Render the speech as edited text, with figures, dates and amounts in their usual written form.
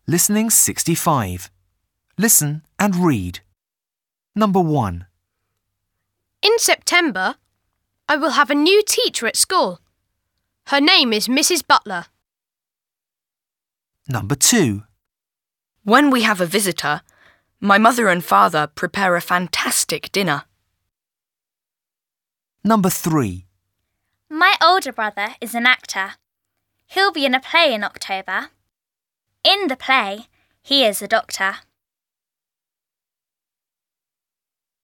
Listening 65. Listen and read. Number 1. In September, I will have a new teacher at school. Her name is Mrs. Butler. Number 2. When we have a visitor, my mother and father prepare a fantastic dinner. Number 3. My older brother is an actor. He'll be in a play in October. In the play, he is a doctor.